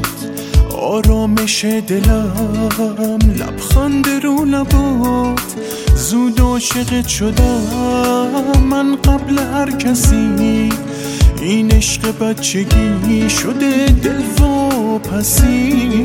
آرامش دلم لبخند رو لبات. زود عاشقت شدم من قبل هر کسی، این عشق بچگی شده دل واپسی.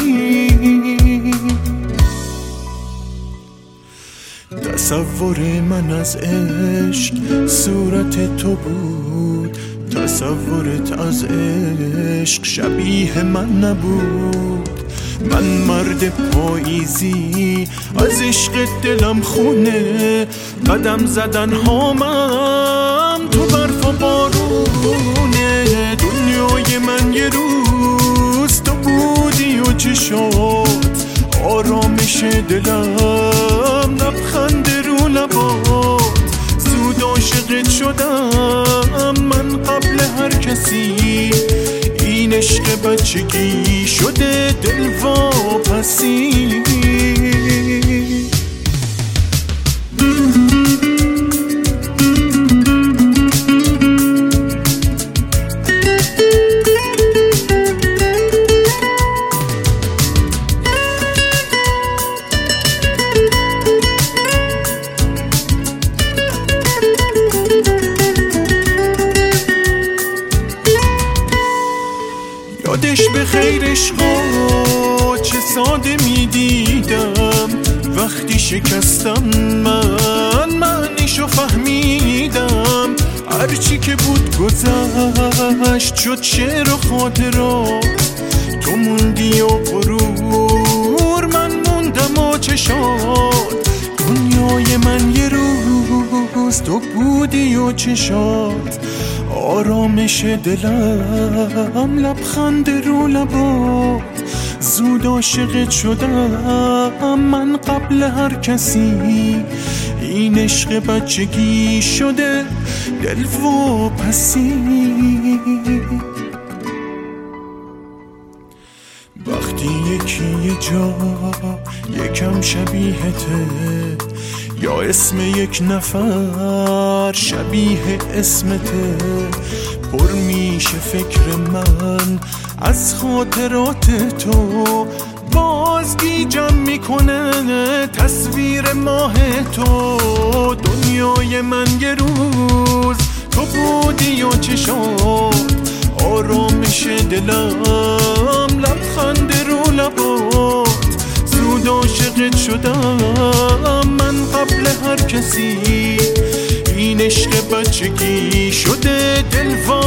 تصور من از عشق صورت تو بود، تصورت از عشق شبیه من نبود. من مرد پاییزی از عشق دلم خونه، قدم زدن هامم تو برف و بارونه. دنیای من یه روز تو بودی و چشات، آرامش دلم لبخند رو لبات. زود عاشقت شدم من قبل هر کسی، این عشق بچگی شده دل واپسی. یادش به خیر عشقا چه ساده می دیدم، وقتی شکستم من معنیشو فهمیدم. هرچی که بود گذشت شد شعر و خاطرات، تو موندی و غرور من موندم و چشات. دنیای من یه روز تو بودی و چشات، آرامش دلم لبخند رو لبات. زود عاشقت شدم من قبل هر کسی، این عشق بچگی شده دل واپسی. وقتی یکی یه جا یکم شبیهته، یا اسم یک نفر شبیه اسمته، پر میشه فکر من از خاطرات تو. باز گیجم میکنه تصویر ماه تو. دنیای من یه روز تو بودی و چشات، آرامش دلم لبخند رو لبات. زود عاشقت شدم من قبل هر کسی، این عشق بچگی شده دل